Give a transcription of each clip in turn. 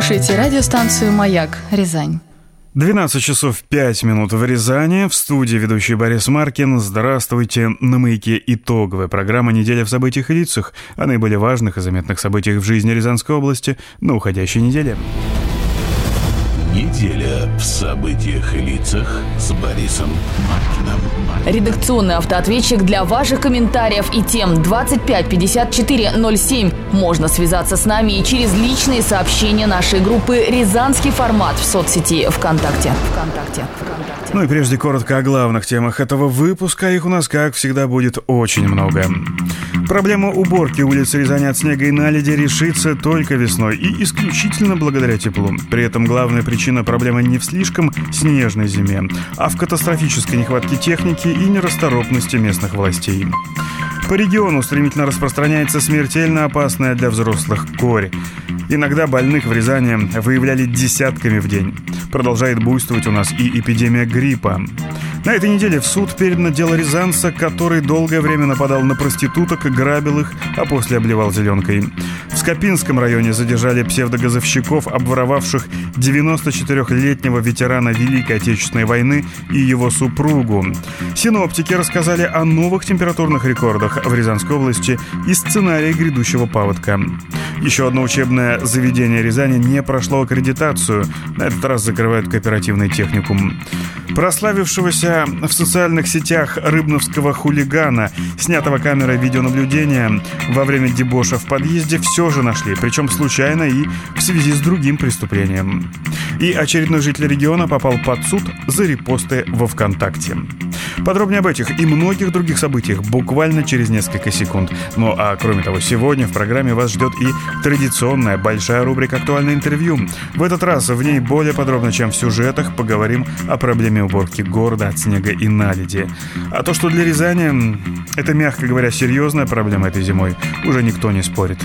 слушаете радиостанцию «Маяк», Рязань. 12 часов 5 минут в Рязани. В студии ведущий Борис Маркин. Здравствуйте. На «Маяке» итоговая программа «Неделя в событиях и лицах» о наиболее важных и заметных событиях в жизни Рязанской области на уходящей неделе. Неделя в событиях и лицах с Борисом Маркиным. Редакционный автоответчик для ваших комментариев и тем 25 54 07. Можно связаться с нами и через личные сообщения нашей группы «Рязанский формат» в соцсети ВКонтакте. Ну и прежде коротко о главных темах этого выпуска. Их у нас, как всегда, будет очень много. Проблема уборки улиц Рязани от снега и наледи решится только весной и исключительно благодаря теплу. При этом главная причина проблемы не в слишком снежной зиме, а в катастрофической нехватке техники и нерасторопности местных властей. По региону стремительно распространяется смертельно опасная для взрослых корь. Иногда больных в Рязани выявляли десятками в день. Продолжает буйствовать у нас и эпидемия гриппа. На этой неделе в суд передано дело рязанца, который долгое время нападал на проституток и грабил их, а после обливал зеленкой. В Скопинском районе задержали псевдогазовщиков, обворовавших 94-летнего ветерана Великой Отечественной войны и его супругу. Синоптики рассказали о новых температурных рекордах в Рязанской области и сценарии грядущего паводка. Еще одно учебное заведение Рязани не прошло аккредитацию. На этот раз закрывают кооперативный техникум. Прославившегося в социальных сетях рыбновского хулигана, снятого камерой видеонаблюдения во время дебоша в подъезде, все же нашли, причем случайно и в связи с другим преступлением. И очередной житель региона попал под суд за репосты во ВКонтакте. Подробнее об этих и многих других событиях буквально через несколько секунд. Ну а кроме того, сегодня в программе вас ждет и традиционная большая рубрика «Актуальное интервью». В этот раз в ней более подробно, чем в сюжетах, поговорим о проблеме уборки города от снега и наледи. А то, что для Рязани это, мягко говоря, серьезная проблема этой зимой, уже никто не спорит.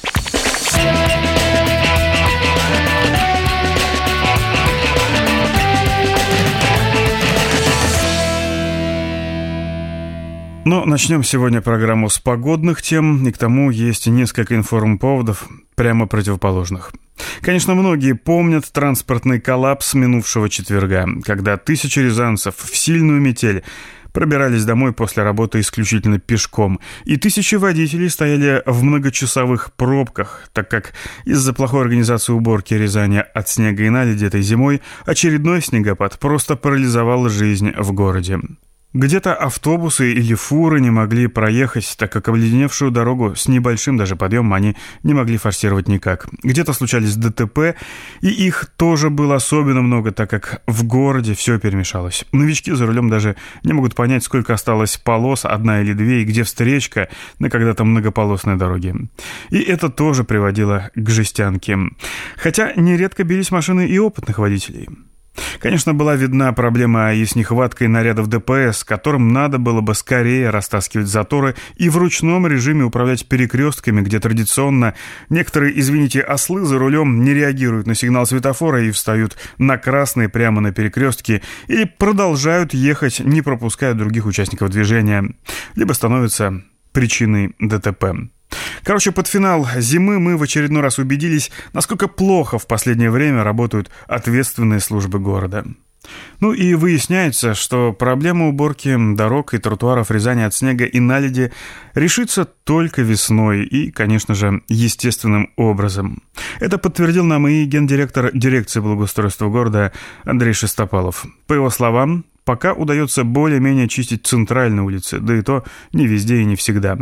Но начнем сегодня программу с погодных тем, и к тому есть несколько информповодов, прямо противоположных. Конечно, многие помнят транспортный коллапс минувшего четверга, когда тысячи рязанцев в сильную метель пробирались домой после работы исключительно пешком, и тысячи водителей стояли в многочасовых пробках, так как из-за плохой организации уборки Рязани от снега и наледи этой зимой очередной снегопад просто парализовал жизнь в городе. Где-то автобусы или фуры не могли проехать, так как обледеневшую дорогу с небольшим даже подъемом они не могли форсировать никак. Где-то случались ДТП, и их тоже было особенно много, так как в городе все перемешалось. Новички за рулем даже не могут понять, сколько осталось полос, одна или две, и где встречка на когда-то многополосной дороге. И это тоже приводило к жестянке. Хотя нередко бились машины и опытных водителей. Конечно, была видна проблема и с нехваткой нарядов ДПС, которым надо было бы скорее растаскивать заторы и в ручном режиме управлять перекрестками, где традиционно некоторые, извините, ослы за рулем не реагируют на сигнал светофора и встают на красный прямо на перекрестке или продолжают ехать, не пропуская других участников движения, либо становятся причиной ДТП. Короче, под финал зимы мы в очередной раз убедились, насколько плохо в последнее время работают ответственные службы города. Ну и выясняется, что проблема уборки дорог и тротуаров Рязани от снега и наледи решится только весной и, конечно же, естественным образом. Это подтвердил нам и гендиректор дирекции благоустройства города Андрей Шестопалов. По его словам, пока удается более-менее чистить центральные улицы, да и то не везде и не всегда.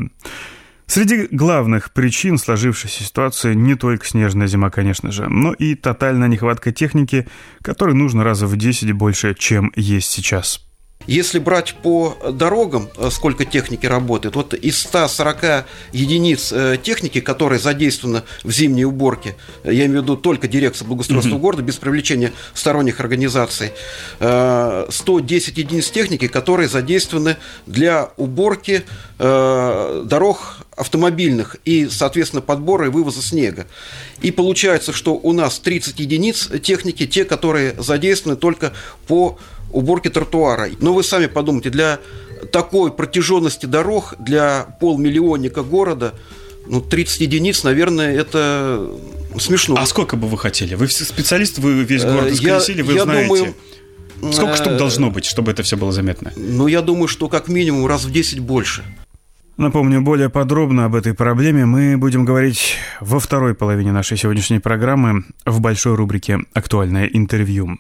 Среди главных причин сложившейся ситуации не только снежная зима, конечно же, но и тотальная нехватка техники, которой нужно раза в 10 больше, чем есть сейчас. Если брать по дорогам, сколько техники работает, вот из 140 единиц техники, которые задействованы в зимней уборке, я имею в виду только дирекция благоустройства города, без привлечения сторонних организаций, 110 единиц техники, которые задействованы для уборки дорог автомобильных и, соответственно, подбора и вывоза снега. И получается, что у нас 30 единиц техники, те, которые задействованы только по уборки тротуара. Но вы сами подумайте, для такой протяженности дорог, для полмиллионника города, 30 единиц, наверное, это смешно. А сколько бы вы хотели? Вы специалист, вы весь город исколесили, вы знаете. Сколько штук должно быть, чтобы это все было заметно? Я думаю, что как минимум раз в 10 больше. Напомню, более подробно об этой проблеме мы будем говорить во второй половине нашей сегодняшней программы в большой рубрике «Актуальное интервью».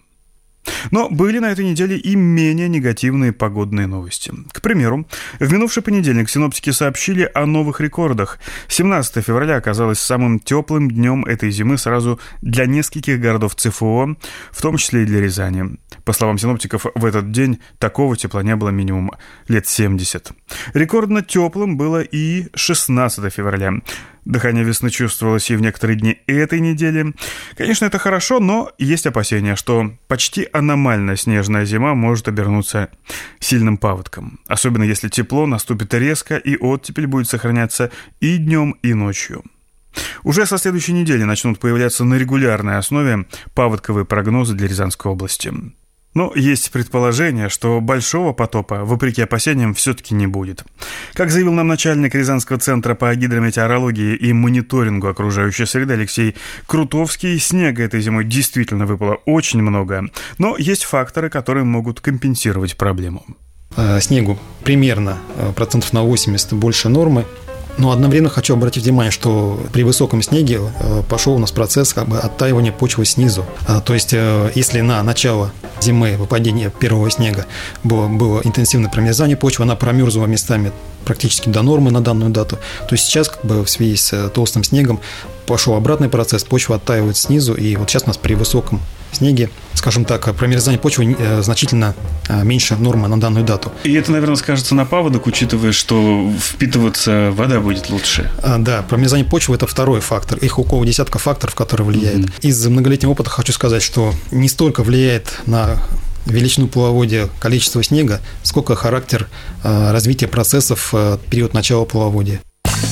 Но были на этой неделе и менее негативные погодные новости. К примеру, в минувший понедельник синоптики сообщили о новых рекордах. 17 февраля оказалось самым теплым днем этой зимы сразу для нескольких городов ЦФО, в том числе и для Рязани. По словам синоптиков, в этот день такого тепла не было минимум лет 70. Рекордно теплым было и 16 февраля. Дыхание весны чувствовалось и в некоторые дни этой недели. Конечно, это хорошо, но есть опасения, что почти аномально снежная зима может обернуться сильным паводком. Особенно если тепло наступит резко, и оттепель будет сохраняться и днем, и ночью. Уже со следующей недели начнут появляться на регулярной основе паводковые прогнозы для Рязанской области. Но есть предположение, что большого потопа, вопреки опасениям, все-таки не будет. Как заявил нам начальник Рязанского центра по гидрометеорологии и мониторингу окружающей среды Алексей Крутовский, снега этой зимой действительно выпало очень много, но есть факторы, которые могут компенсировать проблему. Снегу примерно процентов на 80 больше нормы. Но одновременно хочу обратить внимание, что при высоком снеге пошел у нас процесс оттаивания почвы снизу. То есть, если на начало зимы, выпадения первого снега было интенсивное промерзание почвы, она промерзла местами практически до нормы на данную дату, то есть сейчас в связи с толстым снегом пошел обратный процесс, почва оттаивает снизу, и вот сейчас у нас при высоком снеге, скажем так, промерзание почвы значительно меньше нормы на данную дату. И это, наверное, скажется на паводок, учитывая, что впитываться вода будет лучше. Да, промерзание почвы – это второй фактор. Их около десятка факторов, которые влияют. Из многолетнего опыта хочу сказать, что не столько влияет на величину половодья количество снега, сколько характер развития процессов в период начала половодья.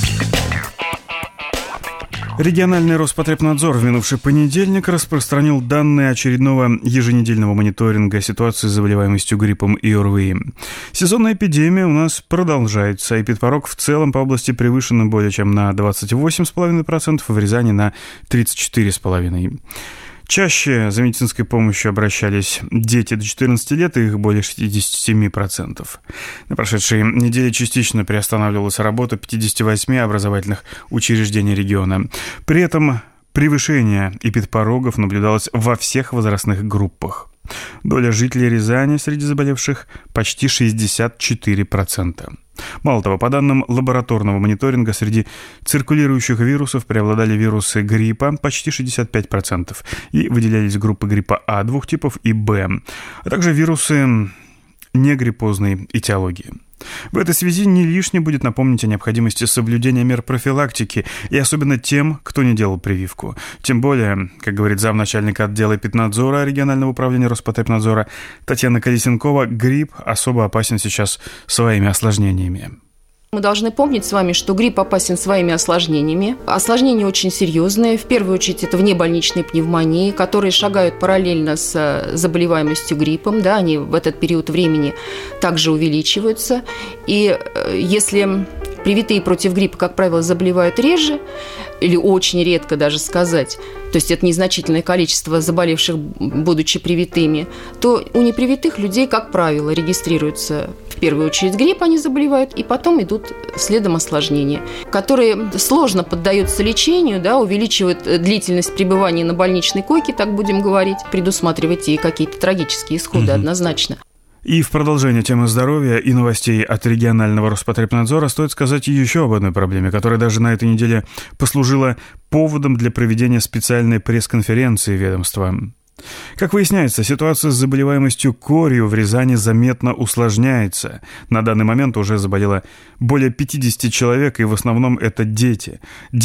Региональный Роспотребнадзор в минувший понедельник распространил данные очередного еженедельного мониторинга ситуации с заболеваемостью гриппом и ОРВИ. Сезонная эпидемия у нас продолжается. Эпидпорог в целом по области превышен более чем на 28,5%, в Рязани на 34,5%. Чаще за медицинской помощью обращались дети до 14 лет, и их более 67%. На прошедшей неделе частично приостанавливалась работа 58 образовательных учреждений региона. При этом превышение эпидпорогов наблюдалось во всех возрастных группах. Доля жителей Рязани среди заболевших почти 64%. Мало того, по данным лабораторного мониторинга, среди циркулирующих вирусов преобладали вирусы гриппа почти 65%, и выделялись группы гриппа А двух типов и Б, а также вирусы негриппозной этиологии. В этой связи не лишне будет напомнить о необходимости соблюдения мер профилактики, и особенно тем, кто не делал прививку. Тем более, как говорит замначальника отдела эпиднадзора регионального управления Роспотребнадзора Татьяна Колесенкова, грипп особо опасен сейчас своими осложнениями. Мы должны помнить с вами, что грипп опасен своими осложнениями. Осложнения очень серьезные. В первую очередь, это внебольничные пневмонии, которые шагают параллельно с заболеваемостью гриппом. Да, они в этот период времени также увеличиваются. И если привитые против гриппа, как правило, заболевают реже, или очень редко даже сказать, то есть это незначительное количество заболевших, будучи привитыми, то у непривитых людей, как правило, регистрируется в первую очередь грипп, они заболевают, и потом идут следом осложнения, которые сложно поддаются лечению, да, увеличивают длительность пребывания на больничной койке, так будем говорить, предусматривать и какие-то трагические исходы однозначно. И в продолжение темы здоровья и новостей от регионального Роспотребнадзора стоит сказать еще об одной проблеме, которая даже на этой неделе послужила поводом для проведения специальной пресс-конференции ведомства. Как выясняется, ситуация с заболеваемостью корью в Рязани заметно усложняется. На данный момент уже заболело более 50 человек, и в основном это дети.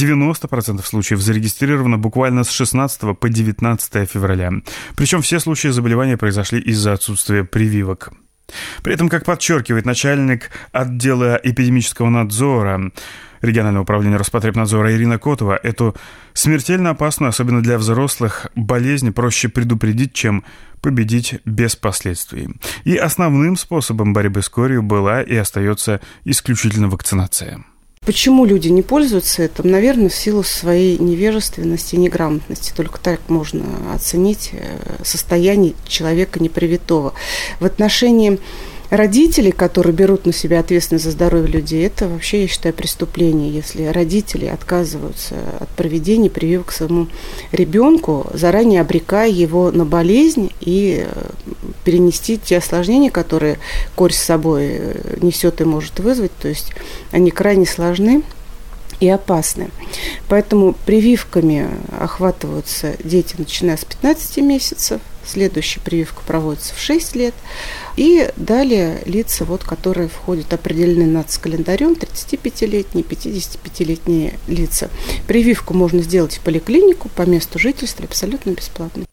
90% случаев зарегистрировано буквально с 16 по 19 февраля. Причем все случаи заболевания произошли из-за отсутствия прививок. При этом, как подчеркивает начальник отдела эпидемического надзора регионального управления Роспотребнадзора Ирина Котова, эту смертельно опасную, особенно для взрослых, болезнь проще предупредить, чем победить без последствий. И основным способом борьбы с корью была и остается исключительно вакцинация. Почему люди не пользуются этим? Наверное, в силу своей невежественности и неграмотности. Только так можно оценить состояние человека непривитого. В отношении родителей, которые берут на себя ответственность за здоровье людей, это вообще, я считаю, преступление. Если родители отказываются от проведения прививок своему ребенку, заранее обрекая его на болезнь и перенести те осложнения, которые корь с собой несет и может вызвать, то есть они крайне сложны и опасны. Поэтому прививками охватываются дети, начиная с 15 месяцев. Следующая прививка проводится в 6 лет. И далее лица, которые входят, определены нацкалендарем, 35-летние, 55-летние лица. Прививку можно сделать в поликлинику по месту жительства абсолютно бесплатно.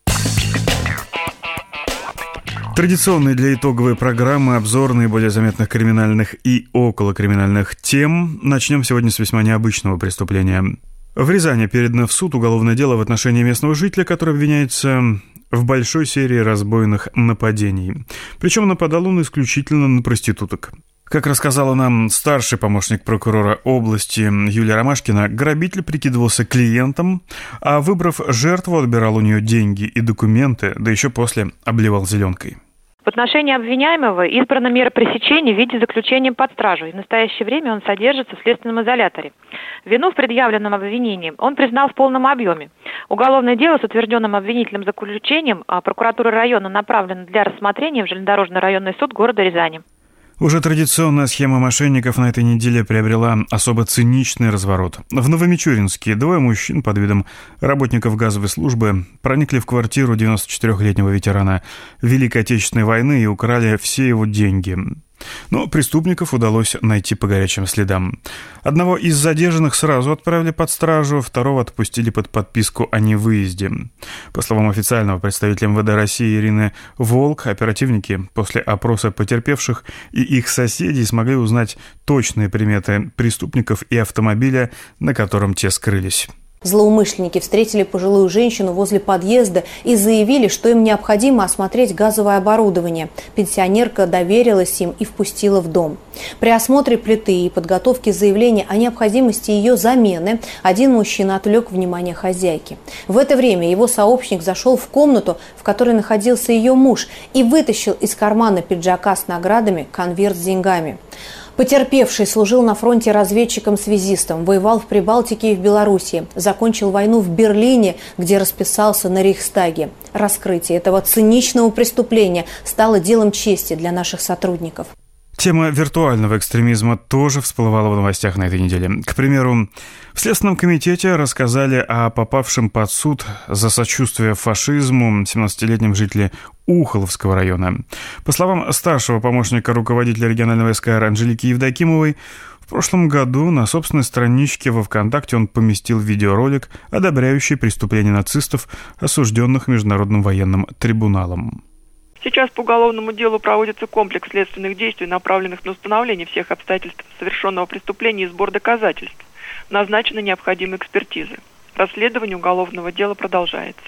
Традиционный для итоговой программы обзор наиболее заметных криминальных и околокриминальных тем. Начнем сегодня с весьма необычного преступления. В Рязани передано в суд уголовное дело в отношении местного жителя, который обвиняется в большой серии разбойных нападений. Причем нападал он исключительно на проституток. Как рассказала нам старший помощник прокурора области Юлия Ромашкина, грабитель прикидывался клиентом, а выбрав жертву, отбирал у нее деньги и документы, да еще после обливал зеленкой. В отношении обвиняемого избрана мера пресечения в виде заключения под стражу, и в настоящее время он содержится в следственном изоляторе. Вину в предъявленном обвинении он признал в полном объеме. Уголовное дело с утвержденным обвинительным заключением прокуратуры района направлено для рассмотрения в Железнодорожный районный суд города Рязани. Уже традиционная схема мошенников на этой неделе приобрела особо циничный разворот. В Новомичуринске двое мужчин под видом работников газовой службы проникли в квартиру 94-летнего ветерана Великой Отечественной войны и украли все его деньги. Но преступников удалось найти по горячим следам. Одного из задержанных сразу отправили под стражу, второго отпустили под подписку о невыезде. По словам официального представителя МВД России Ирины Волк, оперативники после опроса потерпевших и их соседей смогли узнать точные приметы преступников и автомобиля, на котором те скрылись. Злоумышленники встретили пожилую женщину возле подъезда и заявили, что им необходимо осмотреть газовое оборудование. Пенсионерка доверилась им и впустила в дом. При осмотре плиты и подготовке заявления о необходимости ее замены один мужчина отвлек внимание хозяйки. В это время его сообщник зашел в комнату, в которой находился ее муж, и вытащил из кармана пиджака с наградами конверт с деньгами. Потерпевший служил на фронте разведчиком-связистом, воевал в Прибалтике и в Белоруссии, закончил войну в Берлине, где расписался на Рейхстаге. Раскрытие этого циничного преступления стало делом чести для наших сотрудников. Тема виртуального экстремизма тоже всплывала в новостях на этой неделе. К примеру, в Следственном комитете рассказали о попавшем под суд за сочувствие фашизму 17-летнем жителе Ухоловского района. По словам старшего помощника руководителя регионального СКР Анжелики Евдокимовой, в прошлом году на собственной страничке во ВКонтакте он поместил видеоролик, одобряющий преступления нацистов, осужденных Международным военным трибуналом. Сейчас по уголовному делу проводится комплекс следственных действий, направленных на установление всех обстоятельств совершенного преступления и сбор доказательств. Назначены необходимые экспертизы. Расследование уголовного дела продолжается.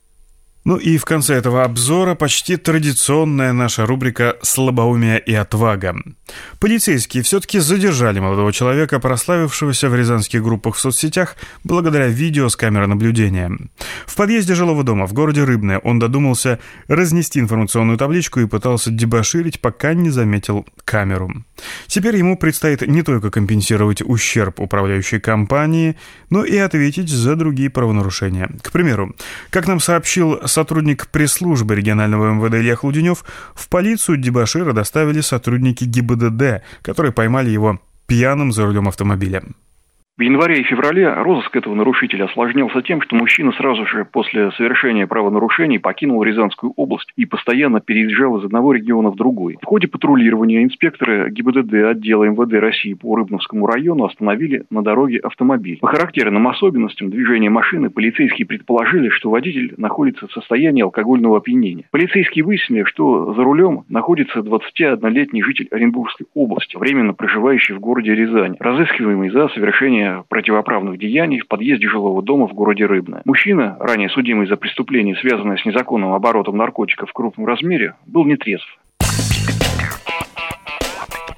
Ну и в конце этого обзора почти традиционная наша рубрика «Слабоумие и отвага». Полицейские все-таки задержали молодого человека, прославившегося в рязанских группах в соцсетях благодаря видео с камеры наблюдения. В подъезде жилого дома в городе Рыбное он додумался разнести информационную табличку и пытался дебоширить, пока не заметил камеру. Теперь ему предстоит не только компенсировать ущерб управляющей компании, но и ответить за другие правонарушения. К примеру, как нам сообщил сотрудник пресс-службы регионального МВД Илья Хлуденев, в полицию дебошира доставили сотрудники ГИБДД, которые поймали его пьяным за рулем автомобиля. В январе и феврале розыск этого нарушителя осложнялся тем, что мужчина сразу же после совершения правонарушений покинул Рязанскую область и постоянно переезжал из одного региона в другой. В ходе патрулирования инспекторы ГИБДД отдела МВД России по Рыбновскому району остановили на дороге автомобиль. По характерным особенностям движения машины полицейские предположили, что водитель находится в состоянии алкогольного опьянения. Полицейские выяснили, что за рулем находится 21-летний житель Оренбургской области, временно проживающий в городе Рязань, разыскиваемый за совершение противоправных деяний в подъезде жилого дома в городе Рыбное. Мужчина, ранее судимый за преступление, связанное с незаконным оборотом наркотиков в крупном размере, был нетрезв.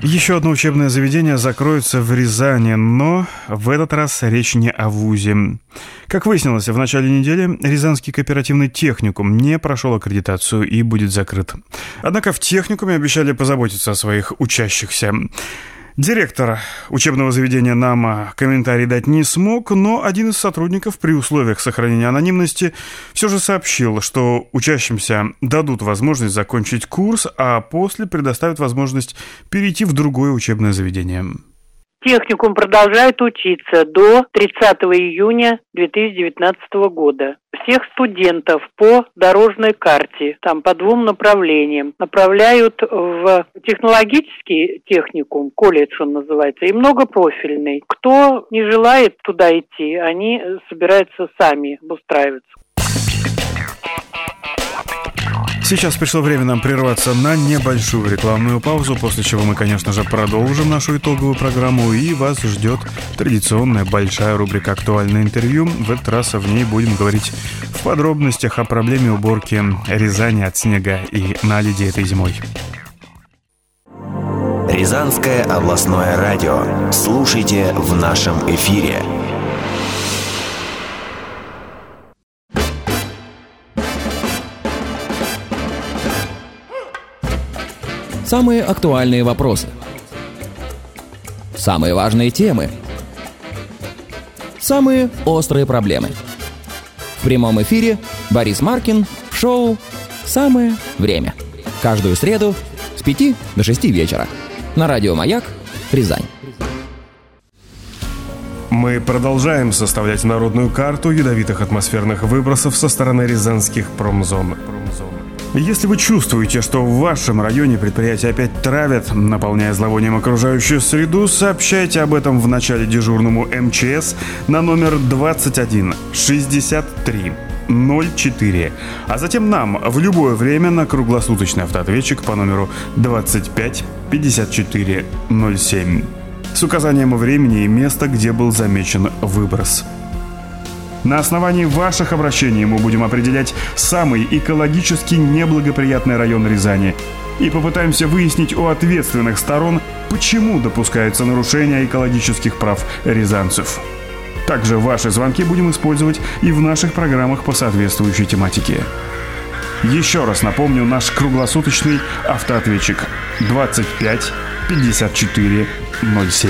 Еще одно учебное заведение закроется в Рязани, но в этот раз речь не о вузе. Как выяснилось, в начале недели Рязанский кооперативный техникум не прошел аккредитацию и будет закрыт. Однако в техникуме обещали позаботиться о своих учащихся. Директор учебного заведения нам комментарий дать не смог, но один из сотрудников при условиях сохранения анонимности все же сообщил, что учащимся дадут возможность закончить курс, а после предоставят возможность перейти в другое учебное заведение. Техникум продолжает учиться до 30 июня 2019 года. Всех студентов по дорожной карте, там по 2 направлениям, направляют в технологический техникум, колледж он называется, и многопрофильный. Кто не желает туда идти, они собираются сами обустраиваться. Сейчас пришло время нам прерваться на небольшую рекламную паузу, после чего мы, конечно же, продолжим нашу итоговую программу, и вас ждет традиционная большая рубрика «Актуальное интервью». В этот раз в ней будем говорить в подробностях о проблеме уборки Рязани от снега и наледи этой зимой. Рязанское областное радио. Слушайте в нашем эфире. Самые актуальные вопросы. Самые важные темы. Самые острые проблемы. В прямом эфире Борис Маркин в шоу «Самое время». Каждую среду с 5 до 6 вечера. На радио «Маяк», Рязань. Мы продолжаем составлять народную карту ядовитых атмосферных выбросов со стороны рязанских промзон. Если вы чувствуете, что в вашем районе предприятия опять травят, наполняя зловонием окружающую среду, сообщайте об этом в начале дежурному МЧС на номер 21 63 04, а затем нам в любое время на круглосуточный автоответчик по номеру 25 54 07 с указанием времени и места, где был замечен выброс. На основании ваших обращений мы будем определять самый экологически неблагоприятный район Рязани и попытаемся выяснить у ответственных сторон, почему допускается нарушение экологических прав рязанцев. Также ваши звонки будем использовать и в наших программах по соответствующей тематике. Еще раз напомню, наш круглосуточный автоответчик 25 54 07.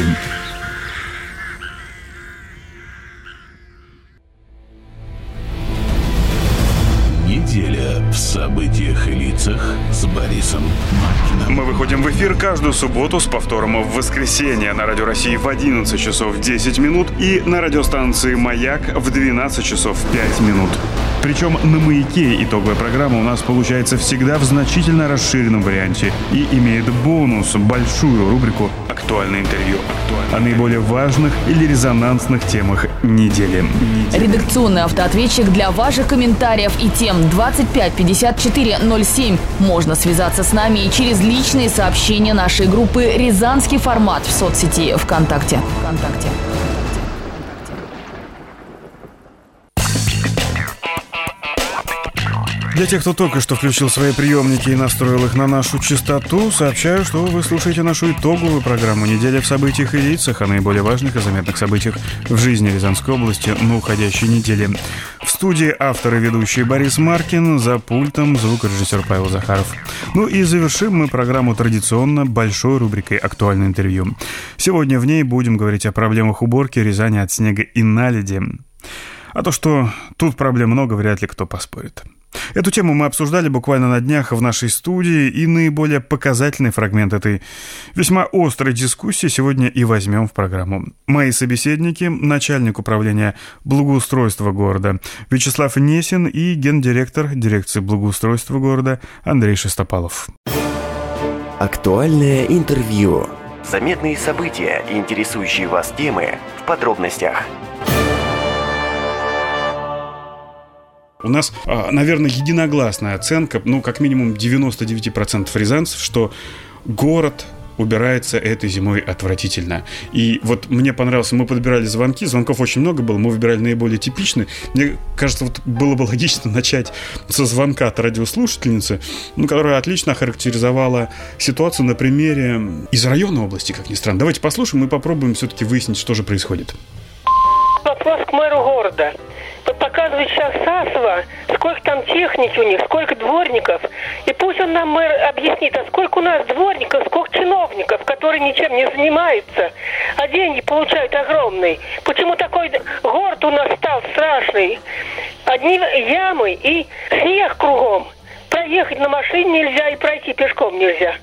Неделя в событиях и лицах с Борисом Маркиным. Мы выходим в эфир каждую субботу с повтором в воскресенье на Радио России в 11 часов 10 минут и на радиостанции «Маяк» в 12 часов 5 минут. Причем на «Маяке» итоговая программа у нас получается всегда в значительно расширенном варианте и имеет бонус, большую рубрику «Актуальное интервью» о наиболее важных или резонансных темах недели. Редакционный автоответчик для ваших комментариев и тем 25 54 07. Можно связаться с нами и через личные сообщения нашей группы «Рязанский формат» в соцсети ВКонтакте. Для тех, кто только что включил свои приемники и настроил их на нашу частоту, сообщаю, что вы слушаете нашу итоговую программу «Неделя в событиях и лицах» о наиболее важных и заметных событиях в жизни Рязанской области на уходящей неделе. В студии автор и ведущий Борис Маркин, за пультом звукорежиссер Павел Захаров. Ну и завершим мы программу традиционно большой рубрикой «Актуальное интервью». Сегодня в ней будем говорить о проблемах уборки Рязани от снега и наледи. А то, что тут проблем много, вряд ли кто поспорит. Эту тему мы обсуждали буквально на днях в нашей студии, и наиболее показательный фрагмент этой весьма острой дискуссии сегодня и возьмем в программу. Мои собеседники – начальник управления благоустройства города Вячеслав Несин и гендиректор дирекции благоустройства города Андрей Шестопалов. Актуальное интервью. Заметные события и интересующие вас темы в подробностях. У нас, наверное, единогласная оценка, как минимум 99% рязанцев, что город убирается этой зимой отвратительно. И вот мне понравилось, мы подбирали звонки, звонков очень много было, мы выбирали наиболее типичные. Мне кажется, вот было бы логично начать со звонка от радиослушательницы, которая отлично охарактеризовала ситуацию на примере из районной области, как ни странно. Давайте послушаем и попробуем все-таки выяснить, что же происходит. Вопрос к мэру города. Вот показывает сейчас Сасово, сколько там техники у них, сколько дворников. И пусть он нам, мэр, объяснит, а сколько у нас дворников, сколько чиновников, которые ничем не занимаются, а деньги получают огромные. Почему такой город у нас стал страшный? Одни ямы и снег кругом. Проехать на машине нельзя и пройти пешком нельзя.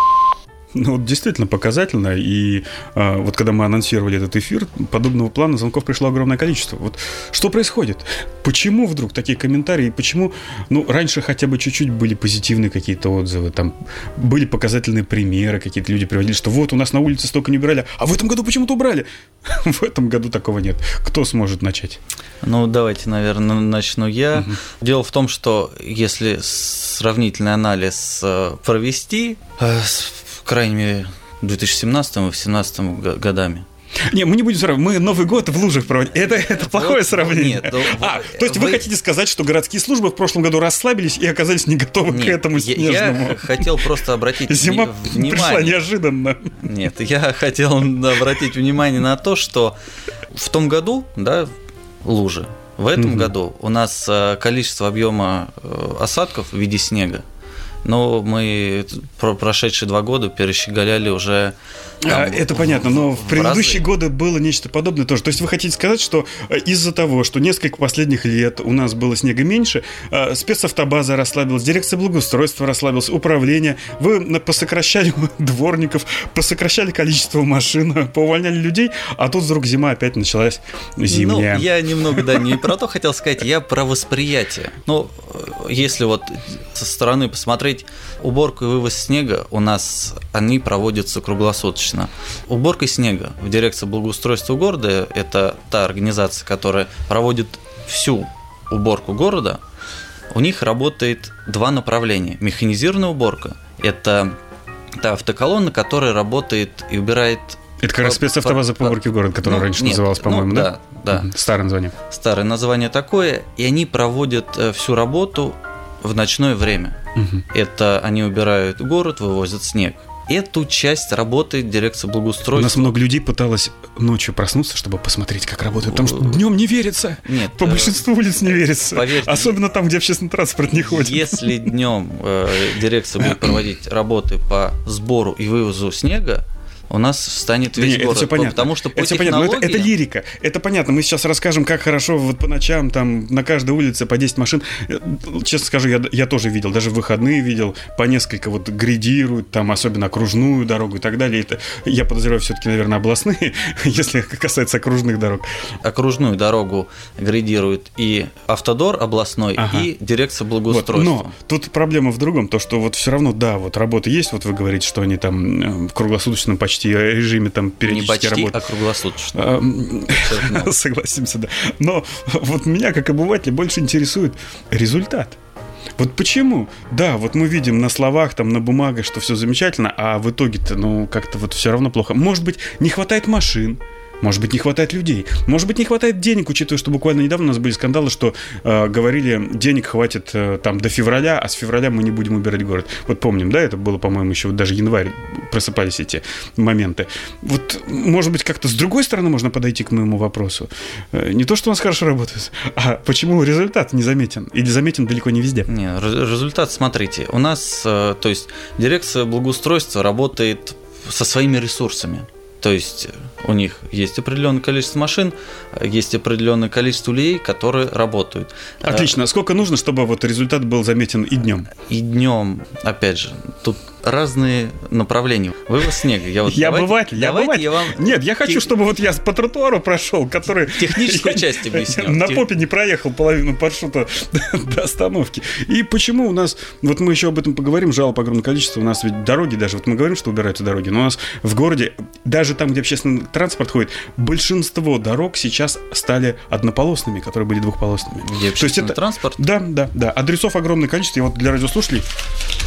Ну, вот действительно показательно, и вот когда мы анонсировали этот эфир, подобного плана звонков пришло огромное количество. Вот что происходит? Почему вдруг такие комментарии? Почему, раньше хотя бы чуть-чуть были позитивные какие-то отзывы, там были показательные примеры, какие-то люди приводили, что вот у нас на улице столько не убирали, а в этом году почему-то убрали. В этом году такого нет. Кто сможет начать? Давайте, наверное, начну я. Дело в том, что если сравнительный анализ провести, в крайней мере, 2017 и 2017 годами. Не, мы не будем сравнивать, мы Новый год в лужах проводим. Это плохое сравнение. Нет, то есть вы хотите сказать, что городские службы в прошлом году расслабились и оказались не готовы к этому снежному? Я хотел просто обратить внимание. Зима пришла неожиданно. Нет, я хотел обратить внимание на то, что в том году, лужи, в этом году у нас количество объема осадков в виде снега, но мы прошедшие 2 года перещеголяли уже... Это понятно, но в предыдущие годы было нечто подобное тоже. То есть вы хотите сказать, что из-за того, что несколько последних лет у нас было снега меньше, спецавтобаза расслабилась, дирекция благоустройства расслабилась, управление, вы посокращали дворников, посокращали количество машин, поувольняли людей, а тут вдруг зима опять началась зимняя. Я немного, не про то хотел сказать, я про восприятие. Если вот со стороны посмотреть, уборка и вывоз снега у нас, они проводятся круглосуточно. Уборка снега в дирекции благоустройства города, это та организация, которая проводит всю уборку города, у них работает 2 направления. Механизированная уборка – это та автоколонна, которая работает и убирает... Это как раз спецавтобаза по уборке в города, которая раньше называлась, по-моему, да? Да. Старое название. Старое название такое, и они проводят всю работу в ночное время. Это они убирают город, вывозят снег. Эту часть работает дирекция благоустройства. У нас много людей пыталось ночью проснуться, чтобы посмотреть, как работает, потому что днем не верится. Нет, по большинству улиц не верится. Поверьте, особенно там, где общественный транспорт не ходит. Если днем дирекция будет проводить работы по сбору и вывозу снега, у нас встанет весь город. Это все понятно. Потому что по это технологии... Это лирика. Это понятно. Мы сейчас расскажем, как хорошо вот по ночам там на каждой улице по 10 машин. Честно скажу, я тоже видел, даже в выходные видел, по несколько вот грейдируют, там особенно окружную дорогу и так далее. Это, я подозреваю, все-таки, наверное, областные, если касается окружных дорог. Окружную дорогу грейдирует и автодор областной, и дирекция благоустройства. Вот, но тут проблема в другом, то, что вот все равно, вот работа есть, вот вы говорите, что они там в круглосуточном почти режиме там периодически работают. Не почти, а круглосуточно. Согласимся, да. Но вот меня, как обывателя, больше интересует результат. Вот почему? Да, вот мы видим на словах, там, на бумагах, что все замечательно, а в итоге-то, как-то вот все равно плохо. Может быть, не хватает машин, может быть, не хватает людей, может быть, не хватает денег, учитывая, что буквально недавно у нас были скандалы, что говорили, денег хватит там до февраля, а с февраля мы не будем убирать город. Вот помним, да, это было, по-моему, еще вот даже январь просыпались эти моменты. Вот, может быть, как-то с другой стороны можно подойти к моему вопросу. Не то, что у нас хорошо работает, а почему результат не заметен? Или заметен далеко не везде? Не, результат, смотрите, у нас, то есть, дирекция благоустройства работает со своими ресурсами. То есть у них есть определенное количество машин, есть определенное количество людей, которые работают. Отлично. Сколько нужно, чтобы вот результат был заметен и днем? И днем, опять же, тут разные направления. Вывоз снега. Я обыватель. Нет, я хочу, чтобы вот я по тротуару прошел, который... Техническую часть объясню. На попе не проехал половину маршрута до остановки. И почему у нас... Вот мы еще об этом поговорим, жалоб огромное количество. У нас ведь дороги даже... Вот мы говорим, что убираются дороги, но у нас в городе, даже там, где общественный транспорт ходит, большинство дорог сейчас стали однополосными, которые были двухполосными. Где общественный транспорт? Да. Адресов огромное количество. И вот для радиослушателей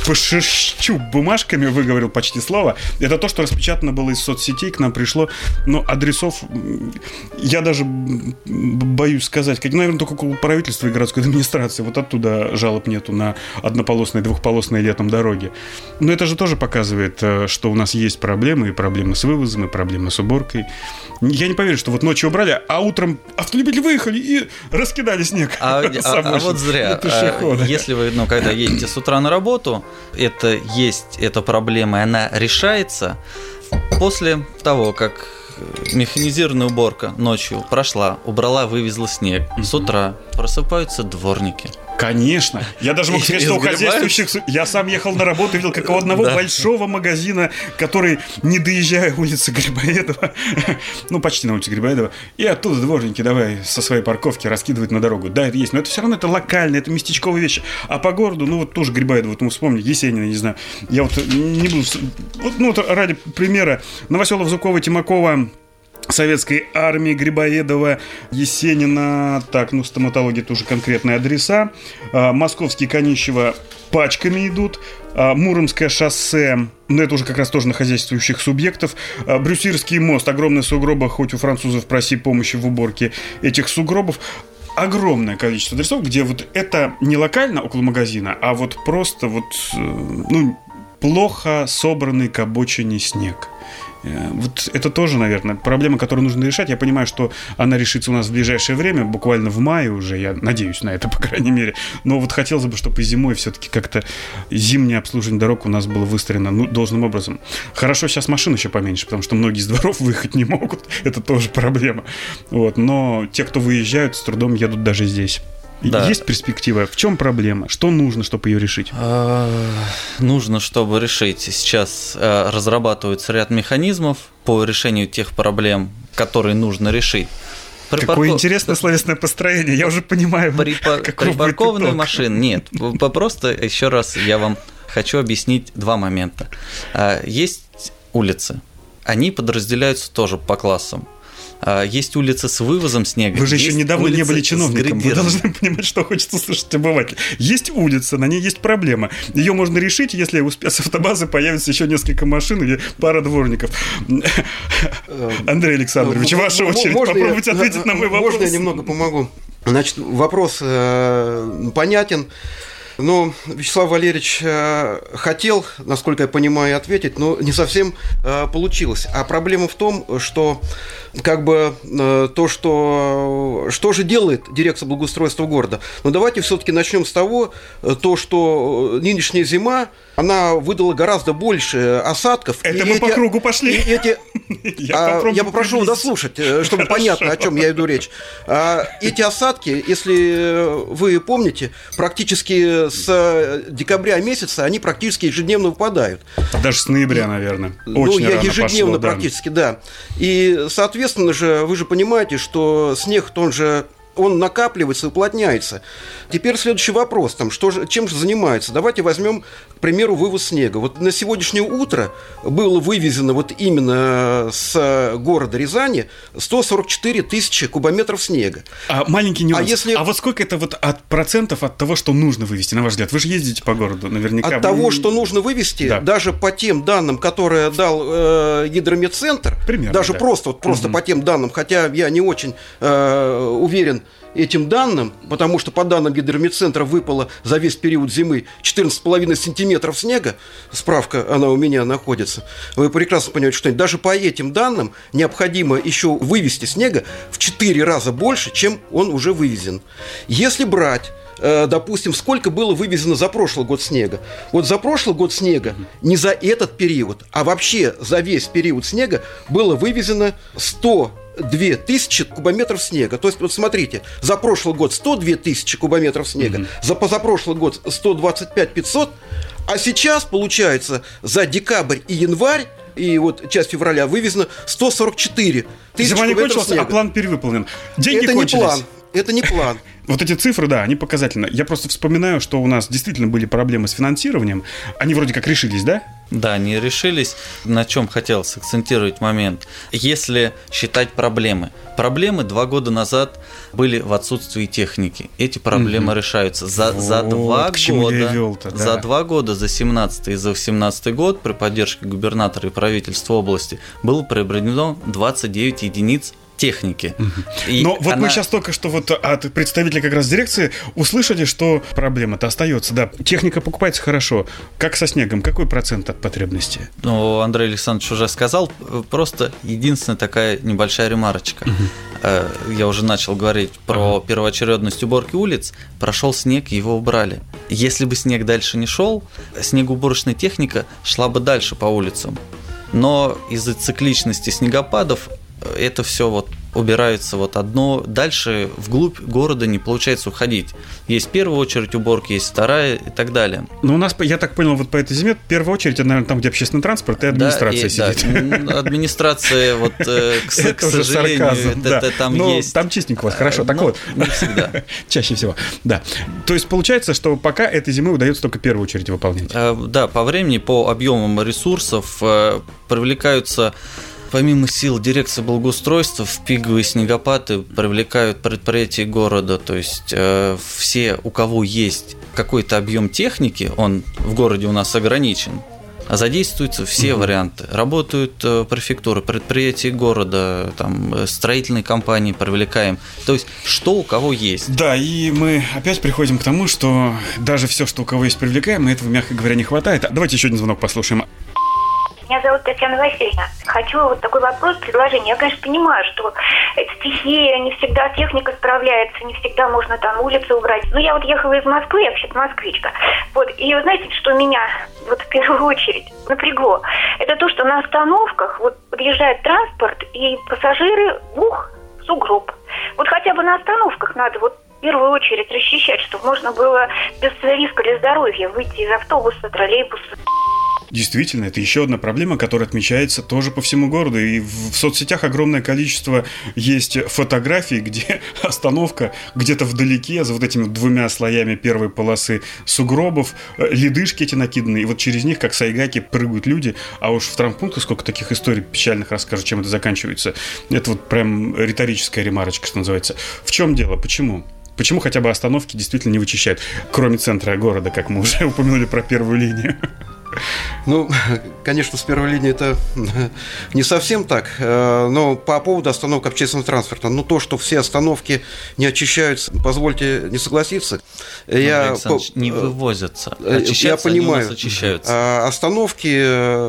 пошерщу бумажками, выговорил почти слово. Это то, что распечатано было из соцсетей, к нам пришло. Но адресов я даже боюсь сказать. Наверное, только около правительства и городской администрации. Вот оттуда жалоб нету на однополосные, двухполосные летом дороги. Но это же тоже показывает, что у нас есть проблемы. И проблемы с вывозом, и проблемы с уборкой. Я не поверю, что вот ночью убрали, а утром автолюбители выехали и раскидали снег. А вот зря. Если вы, когда едете с утра на работу, эта проблема, и она решается после того, как механизированная уборка ночью прошла, убрала, вывезла снег. С утра просыпаются дворники. Конечно. Я даже мог сказать, что у хозяйствующих... Я сам ехал на работу, видел, как у одного большого магазина, который, не доезжая улицы Грибоедова, почти на улице Грибоедова, и оттуда дворники давай со своей парковки раскидывать на дорогу. Да, это есть, но это все равно это локально, это местечковые вещи. А по городу, тоже Грибоедова, мы вспомним, Есенина, не знаю. Я не буду... ради примера, Новоселов, Зукова, Тимакова, Советской армии, Грибоедова, Есенина, стоматология тоже конкретные адреса, Московский, Конищево пачками идут, Муромское шоссе, это уже как раз тоже на хозяйствующих субъектов, Брюссельский мост, огромные сугробы, хоть у французов проси помощи в уборке этих сугробов. Огромное количество адресов, где вот это не локально около магазина, а вот просто плохо собранный к обочине снег. Вот это тоже, наверное, проблема, которую нужно решать. Я понимаю, что она решится у нас в ближайшее время, буквально в мае уже, я надеюсь на это, по крайней мере. Но вот хотелось бы, чтобы и зимой все-таки как-то зимнее обслуживание дорог у нас было выстроено должным образом. Хорошо, сейчас машин еще поменьше, потому что многие из дворов выехать не могут. Это тоже проблема. Но те, кто выезжают, с трудом едут даже здесь. Да. Есть перспектива? В чем проблема? Что нужно, чтобы ее решить? Нужно, чтобы решить. Сейчас разрабатывается ряд механизмов по решению тех проблем, которые нужно решить. Какое интересное словесное построение. Я уже понимаю. Припаркованные машины нет. Просто еще раз я вам хочу объяснить два момента. Есть улицы. Они подразделяются тоже по классам. Есть улицы с вывозом снега. Вы же еще недавно не были чиновником. Вы должны понимать, что хочется услышать обыватель. Есть улица, на ней есть проблема. Ее можно решить, если у спецавтобазы появится еще несколько машин или пара дворников. Андрей Александрович, ваша очередь. Попробуйте ответить на мой вопрос. Можно я немного помогу? Значит, вопрос понятен. Но Вячеслав Валерьевич хотел, насколько я понимаю, ответить, но не совсем получилось. А проблема в том, что что же делает дирекция благоустройства города? Но давайте все-таки начнем с того, что нынешняя зима, она выдала гораздо больше осадков. Это мы по кругу пошли. Я попрошу вас дослушать, чтобы понятно, о чем я веду речь. Эти осадки, если вы помните, практически с декабря месяца они практически ежедневно выпадают. Даже с ноября, наверное. Очень рано ежедневно пошло, практически, да. И, соответственно же, вы же понимаете, что снег, он накапливается и уплотняется. Теперь следующий вопрос, чем же занимается? Давайте возьмем, к примеру, вывоз снега. Вот на сегодняшнее утро было вывезено именно с города Рязани 144 тысячи кубометров снега. Маленький нюанс. Вот сколько это от процентов от того, что нужно вывезти, на ваш взгляд? Вы же ездите по городу наверняка. От того, что нужно вывезти, да. Даже по тем данным, которые дал Гидрометцентр, примерно, даже да. просто по тем данным, хотя я не очень уверен этим данным, потому что по данным Гидрометцентра выпало за весь период зимы 14,5 сантиметров снега, справка, она у меня находится, вы прекрасно понимаете, что даже по этим данным необходимо еще вывезти снега в 4 раза больше, чем он уже вывезен. Если брать, допустим, сколько было вывезено за прошлый год снега. Вот за прошлый год снега, не за этот период, а вообще за весь период снега было вывезено 102 тысячи кубометров снега. То есть, вот смотрите, за прошлый год 102 тысячи кубометров снега, за позапрошлый год 125 500, а сейчас, получается, за декабрь и январь и часть февраля вывезено 144 тысячи кубометров снега. Зима не кончилась, а план перевыполнен. Деньги кончились. Это не план. Вот эти цифры, да, они показательны. Я просто вспоминаю, что у нас действительно были проблемы с финансированием. Они вроде как решились, да? Да, не решились. На чем хотел сакцентировать момент. Если считать проблемы. Проблемы 2 года назад были в отсутствии техники. Эти проблемы решаются. За 2 года, за 2 года, за 17 и за 18 год при поддержке губернатора и правительства области было приобретено 29 единиц техники. Но вот мы сейчас только что вот от представителя как раз дирекции услышали, что проблема-то остается. Да, техника покупается хорошо. Как со снегом? Какой процент от потребности? Ну, Андрей Александрович уже сказал. Просто единственная такая небольшая ремарочка. Я уже начал говорить про первоочередность уборки улиц. Прошел снег, его убрали. Если бы снег дальше не шел, снегоуборочная техника шла бы дальше по улицам. Но из-за цикличности снегопадов это все вот убирается вот одно, дальше вглубь города не получается уходить. Есть первая очередь уборки, есть вторая и так далее. Но у нас, я так понял, вот по этой зиме первая очередь, это, наверное, там, где общественный транспорт и администрация сидит. Да, администрация, вот, к сожалению, там есть. Там чистенько у вас, хорошо. Так вот, не всегда. Чаще всего, да. То есть получается, что пока этой зимой удается только первую очередь выполнять. Да, по времени, по объемам ресурсов привлекаются. Помимо сил дирекции благоустройства, в пиковые снегопады привлекают предприятия города, то есть все, у кого есть какой-то объем техники, он в городе у нас ограничен, задействуются все варианты. Работают префектуры, предприятия города, там, строительные компании привлекаем. То есть, что у кого есть. Да, и мы опять приходим к тому, что даже все, что у кого есть, привлекаем, но этого, мягко говоря, не хватает. Давайте еще один звонок послушаем. Меня зовут Татьяна Васильевна. Хочу вот такой вопрос, предложение. Я, конечно, понимаю, что это стихия, не всегда техника справляется, не всегда можно там улицы убрать. Но я вот ехала из Москвы, я вообще-то москвичка. Вот, и вы знаете, что меня вот в первую очередь напрягло? Это то, что на остановках вот подъезжает транспорт, и пассажиры, сугроб. Вот хотя бы на остановках надо вот в первую очередь расчищать, чтобы можно было без риска для здоровья выйти из автобуса, троллейбуса. Действительно, это еще одна проблема, которая отмечается тоже по всему городу. И в соцсетях огромное количество есть фотографий, где остановка где-то вдалеке, за вот этими 2 слоями первой полосы сугробов, ледышки эти накиданы, и вот через них, как сайгаки, прыгают люди. А уж в травмпунктах сколько таких историй печальных расскажу, чем это заканчивается. Это вот прям риторическая ремарочка, что называется. В чем дело? Почему? Почему хотя бы остановки действительно не вычищают? Кроме центра города, как мы уже упомянули про первую линию. Ну, конечно, с первой линии это не совсем так, но по поводу остановок общественного транспорта, то, что все остановки не очищаются, позвольте не согласиться. Не вывозятся, очищаются, я понимаю, они у нас очищаются. Остановки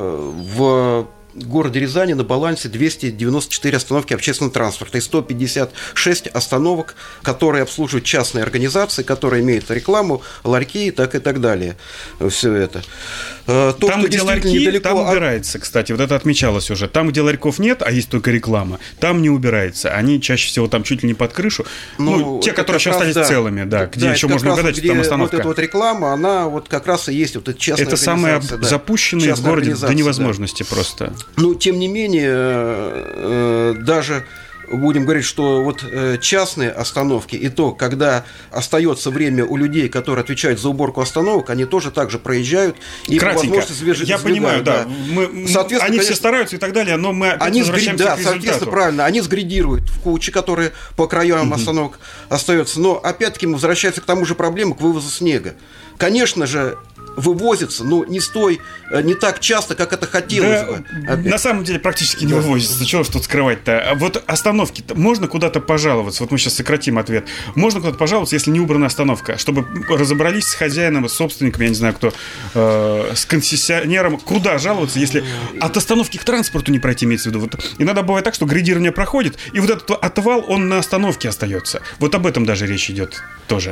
в городе Рязани на балансе 294 остановки общественного транспорта и 156 остановок, которые обслуживают частные организации, которые имеют рекламу, ларьки, так и так далее. Все это. Там, где ларьки, там убирается, кстати, вот это отмечалось уже. Там, где ларьков нет, а есть только реклама, там не убирается. Они чаще всего там чуть ли не под крышу. Те, которые еще остались целыми, да, где еще можно угадать, что там остановка. Вот эта вот реклама, она вот как раз и есть вот эта частная организация. Это самые запущенные в городе до невозможности просто. Но, тем не менее, даже будем говорить, что вот частные остановки, и то, когда остается время у людей, которые отвечают за уборку остановок, они тоже так же проезжают. И кратенько. Я понимаю, да. Они все стараются и так далее, но мы опять возвращаемся к результату. Соответственно, правильно, они сгрейдируют в кучи, которые по краям остановок остаются. Но опять-таки мы возвращаемся к тому же проблеме, к вывозу снега. Конечно же, вывозится, но не так часто, как это хотелось бы. На самом деле практически не вывозится. Чего ж тут скрывать-то? Вот остановки, можно куда-то пожаловаться? Вот мы сейчас сократим ответ. Можно куда-то пожаловаться, если не убрана остановка, чтобы разобрались с хозяином, с собственником, я не знаю кто, с концессионером. Куда жаловаться, если от остановки к транспорту не пройти, имеется в виду? Вот иногда бывает так, что грейдирование проходит, и вот этот отвал, он на остановке остается. Вот об этом даже речь идет тоже.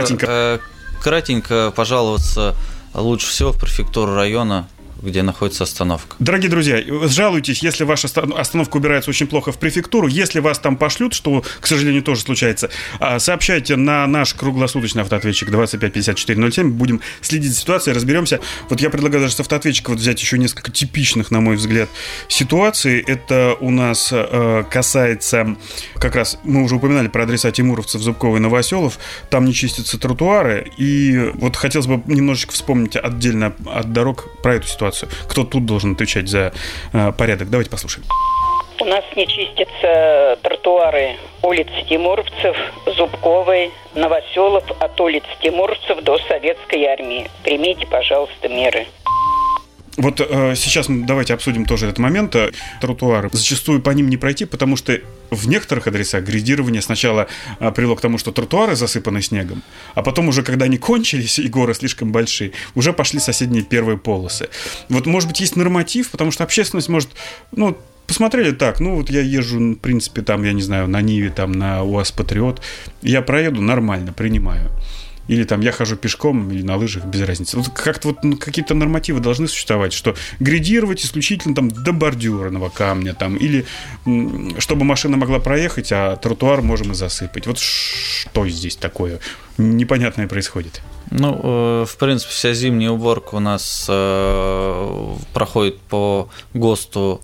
Кратенько пожаловаться лучше всего в префектуру района, где находится остановка. Дорогие друзья, жалуйтесь, если ваша остановка убирается очень плохо в префектуру. Если вас там пошлют, что, к сожалению, тоже случается, сообщайте на наш круглосуточный автоответчик 255407. Будем следить за ситуацией, разберемся. Вот я предлагаю даже с автоответчика вот взять еще несколько типичных, на мой взгляд, ситуаций. Это у нас касается, как раз мы уже упоминали про адреса Тимуровцев, Зубкова и Новоселов. Там не чистятся тротуары. И вот хотелось бы немножечко вспомнить отдельно от дорог про эту ситуацию. ситуацию? Кто тут должен отвечать за порядок? Давайте послушаем. У нас не чистятся тротуары улиц Тимуровцев, Зубковой, Новоселов, от улиц Тимуровцев до Советской армии. Примите, пожалуйста, меры. Вот сейчас давайте обсудим тоже этот момент. Тротуары. Зачастую по ним не пройти, потому что в некоторых адресах грейдирование сначала привело к тому, что тротуары засыпаны снегом, а потом уже, когда они кончились и горы слишком большие, уже пошли соседние первые полосы. Вот, может быть, есть норматив, потому что общественность может... Посмотрели так, вот я езжу, в принципе, там, я не знаю, на Ниве, там, на УАЗ Патриот, я проеду нормально, принимаю. Или там я хожу пешком, или на лыжах, без разницы. Вот как-то какие-то нормативы должны существовать, что грейдировать исключительно там до бордюрного камня, там, или чтобы машина могла проехать, а тротуар можем и засыпать. Вот что здесь такое непонятное происходит? В принципе, вся зимняя уборка у нас проходит по ГОСТу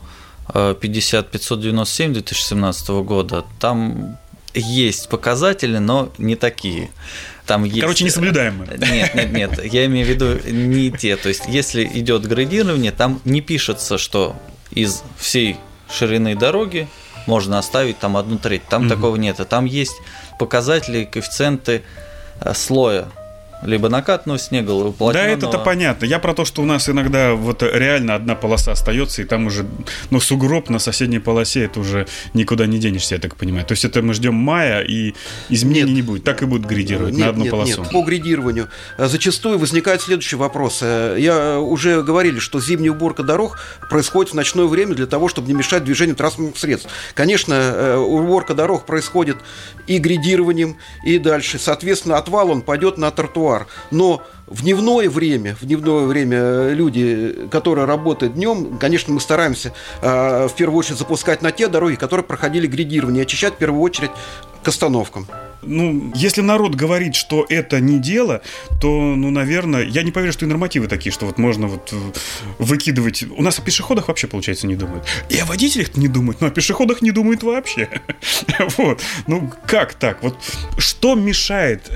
50-597 2017 года. Там есть показатели, но не такие. Там есть... несоблюдаемые. Нет, я имею в виду не те. То есть, если идет грейдирование, там не пишется, что из всей ширины дороги можно оставить там 1/3. Там такого нет. Там есть показатели, коэффициенты слоя. Либо накатного снега, либо уплотненного. Да, это-то понятно. Я про то, что у нас иногда вот реально одна полоса остается, и там уже, сугроб на соседней полосе, это уже никуда не денешься, я так понимаю. То есть это мы ждем мая, и изменений не будет. Так и будут грейдировать на одну полосу. Нет, по грейдированию зачастую возникает следующий вопрос. Я уже говорили, что зимняя уборка дорог происходит в ночное время для того, чтобы не мешать движению транспортных средств. Конечно, уборка дорог происходит и грейдированием, и дальше. Соответственно, отвал он пойдет на тротуар. Но в дневное время люди, которые работают днем, конечно, мы стараемся в первую очередь запускать на те дороги, которые проходили грейдирование, очищать в первую очередь к остановкам. Если народ говорит, что это не дело, то, наверное, я не поверю, что и нормативы такие, что можно выкидывать. У нас о пешеходах вообще, получается, не думают. И о водителях не думают, но о пешеходах не думают вообще. Вот. Как так? Вот что мешает,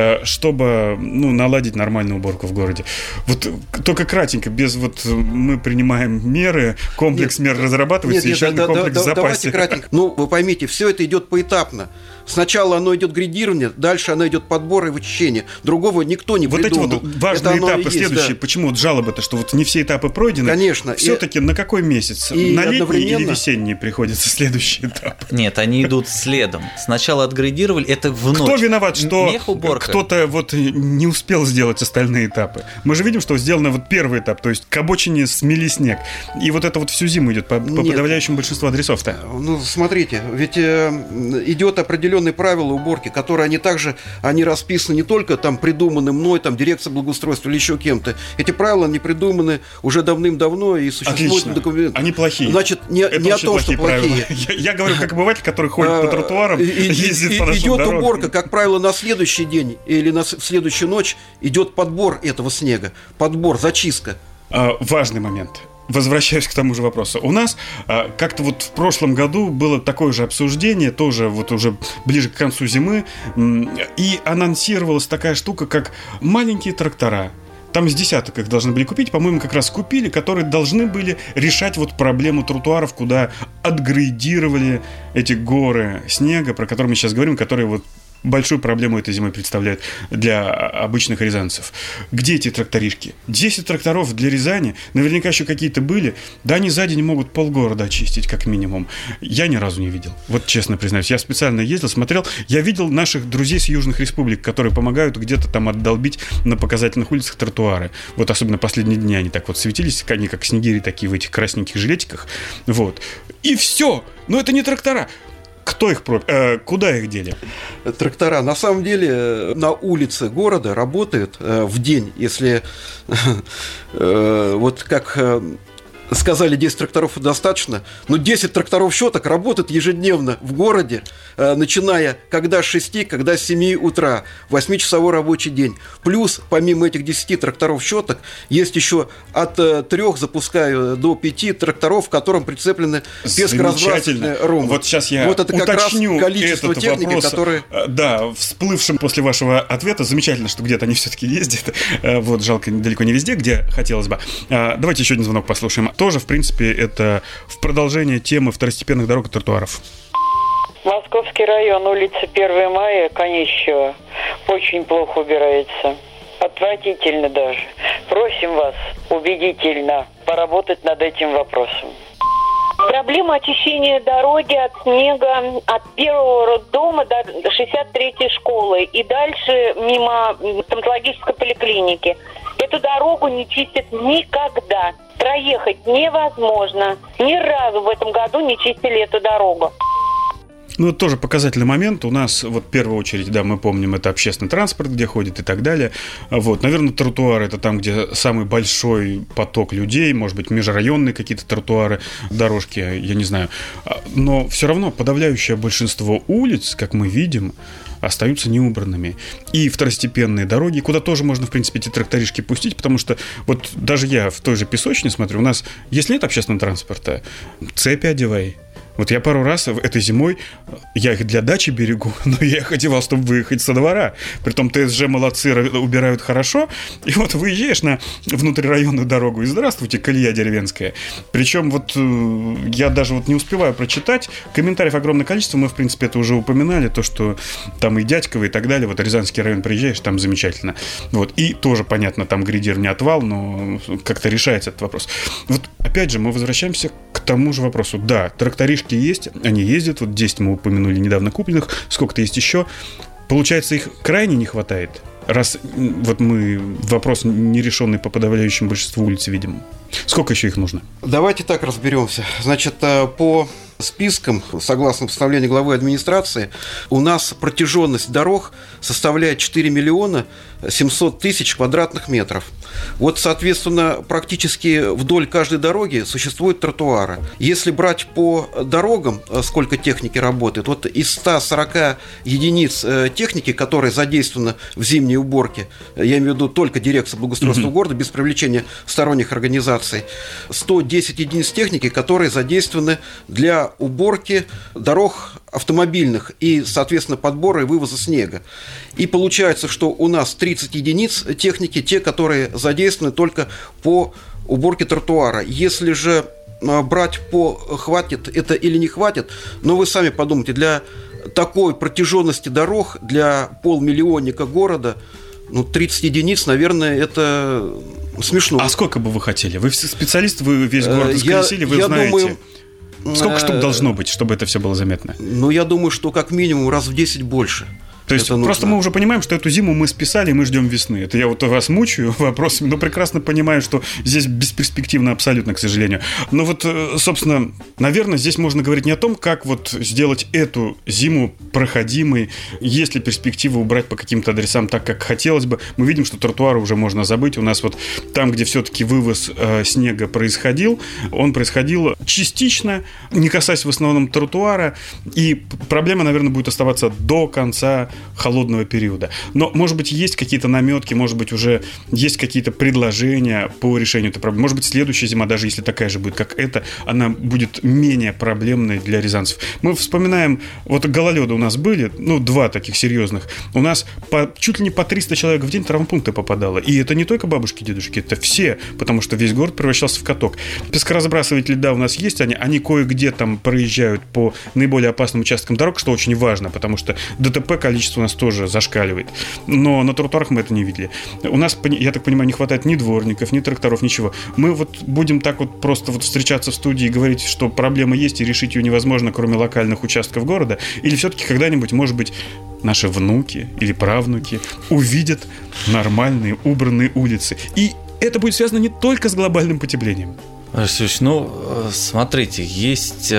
чтобы наладить нормальную уборку в городе? Вот только кратенько, без мы принимаем меры, комплекс мер разрабатывается, еще один комплекс в запасе. Давайте кратенько. Вы поймите, все это идет поэтапно. Сначала оно идет грейдирование, дальше оно идет подбор и вычищение. Другого никто не придумал. Вот эти важные этапы следующие. Да. Почему жалобы-то, что не все этапы пройдены? Конечно. Все-таки на какой месяц? На летний или весенний приходится следующий этап? Нет, они идут следом. Сначала отгрейдировали, это в ночь. Кто виноват, что кто-то не успел сделать остальные этапы? Мы же видим, что сделано первый этап, то есть к обочине смели снег. И это всю зиму идет по подавляющему большинству адресов-то. Смотрите, ведь идет определенные правила уборки, которые они расписаны не только придуманы мной, дирекцией благоустройства или еще кем-то. Эти правила, они придуманы уже давным-давно и существуют документы. Они плохие. Значит, не о том, что плохие. Я говорю как обыватель, который ходит по тротуарам, ездит по нашим дорогам. Идет уборка, как правило, на следующий день или в следующую ночь идет подбор этого снега. Подбор, зачистка. Важный момент. Возвращаюсь к тому же вопросу. У нас как-то в прошлом году было такое же обсуждение, тоже уже ближе к концу зимы, и анонсировалась такая штука, как маленькие трактора. Там с десяток их должны были купить, по-моему, как раз купили, которые должны были решать проблему тротуаров, куда отгрейдировали эти горы снега, про которые мы сейчас говорим, которые большую проблему этой зимой представляют для обычных рязанцев. Где эти тракторишки? 10 тракторов для Рязани, наверняка еще какие-то были, да они за день могут полгорода очистить как минимум. Я ни разу не видел, честно признаюсь. Я специально ездил, смотрел, я видел наших друзей с южных республик, которые помогают где-то отдолбить на показательных улицах тротуары. Особенно последние дни они так светились, они как снегири такие в этих красненьких жилетиках. И все! Но это не трактора. Кто их куда их дели? Трактора. На самом деле на улице города работают в день, если как сказали, 10 тракторов достаточно, но 10 тракторов щеток работают ежедневно в городе, начиная когда с 6, когда с 7 утра, 8-часовой рабочий день. Плюс, помимо этих 10 тракторов щеток, есть еще от 3 запускаю до 5 тракторов, к которым прицеплены пескоразбрасывательные ромбы. Вот сейчас я вот это уточню как раз количество этот техники, вопрос, которые... Да, всплывшим после вашего ответа. Замечательно, что где-то они все-таки ездят. Вот, жалко, далеко не везде, где хотелось бы. Давайте еще один звонок послушаем. Тоже, в принципе, это в продолжение темы второстепенных дорог и тротуаров. Московский район, улица 1 мая, Конищева. Очень плохо убирается. Отвратительно даже. Просим вас убедительно поработать над этим вопросом. Проблема очищения дороги от снега от первого роддома до 63-й школы и дальше мимо стоматологической поликлиники. Эту дорогу не чистят никогда. Проехать невозможно. Ни разу в этом году не чистили эту дорогу. Ну, это тоже показательный момент. У нас, вот, в первую очередь, да, мы помним, это общественный транспорт, где ходит и так далее. Вот, наверное, тротуары – это там, где самый большой поток людей, может быть, межрайонные какие-то тротуары, дорожки, я не знаю. Но все равно подавляющее большинство улиц, как мы видим, остаются неубранными. И второстепенные дороги, куда тоже можно, в принципе, эти тракторишки пустить, потому что вот даже я в той же Песочне смотрю, у нас, если нет общественного транспорта, цепи одевай. Вот я пару раз этой зимой, я их для дачи берегу, но я их одевал, чтобы выехать со двора. Притом ТСЖ молодцы, убирают хорошо. И вот выезжаешь на внутрирайонную дорогу, и здравствуйте, колея деревенская. Причем вот я даже вот не успеваю прочитать. Комментариев огромное количество, мы, в принципе, это уже упоминали, то, что там и Дядьково, и так далее. Вот Рязанский район приезжаешь, там замечательно. Вот. И тоже, понятно, там грейдер отвал, но как-то решается этот вопрос. Вот опять же, мы возвращаемся к тому же вопросу. Да, тракторишки есть, они ездят, вот 10 мы упомянули недавно купленных, сколько-то есть еще. Получается, их крайне не хватает, раз вот мы вопрос нерешенный по подавляющему большинству улиц видим. Сколько еще их нужно? Давайте так разберемся. Значит, по спискам, согласно постановлению главы администрации, у нас протяженность дорог составляет 4 миллиона 700 тысяч квадратных метров. Вот, соответственно, практически вдоль каждой дороги существуют тротуары. Если брать по дорогам, сколько техники работает, вот из 140 единиц техники, которые задействованы в зимней уборке, я имею в виду только дирекция благоустройства города, без привлечения сторонних организаций, 110 единиц техники, которые задействованы для уборки дорог автомобильных и, соответственно, подбора и вывоза снега. И получается, что у нас 30 единиц техники, те, которые задействованы только по уборке тротуара. Если же брать по хватит это или не хватит, но вы сами подумайте, для такой протяженности дорог, для полмиллионника города, 30 единиц, наверное, это смешно. А сколько бы вы хотели? Вы специалист, вы весь город исколесили, вы знаете. Думаю, сколько штук должно быть, чтобы это все было заметно? Я думаю, что как минимум раз в 10 больше. То есть просто мы уже понимаем, что эту зиму мы списали, и мы ждем весны. Это я вот вас мучаю вопросами, но прекрасно понимаю, что здесь бесперспективно абсолютно, к сожалению. Но вот, собственно, наверное, здесь можно говорить не о том, как вот сделать эту зиму проходимой, есть ли перспектива убрать по каким-то адресам так, как хотелось бы. Мы видим, что тротуары уже можно забыть. У нас вот там, где все-таки вывоз снега происходил, он происходил частично, не касаясь в основном тротуара, и проблема, наверное, будет оставаться до конца холодного периода. Но, может быть, есть какие-то наметки, может быть, уже есть какие-то предложения по решению этой проблемы. Может быть, следующая зима, даже если такая же будет, как эта, она будет менее проблемной для рязанцев. Мы вспоминаем, вот гололеды у нас были, 2 таких серьезных. У нас чуть ли не по 300 человек в день травмпункты попадало. И это не только бабушки, дедушки, это все, потому что весь город превращался в каток. Пескоразбрасыватели, да, у нас есть, они кое-где там проезжают по наиболее опасным участкам дорог, что очень важно, потому что ДТП количество у нас тоже зашкаливает. Но на тротуарах мы это не видели. У нас, я так понимаю, не хватает ни дворников, ни тракторов, ничего. Мы вот будем так вот просто вот встречаться в студии и говорить, что проблема есть и решить ее невозможно, кроме локальных участков города? Или все-таки когда-нибудь, может быть, наши внуки или правнуки увидят нормальные, убранные улицы? И это будет связано не только с глобальным потеплением. Арсенович, смотрите, есть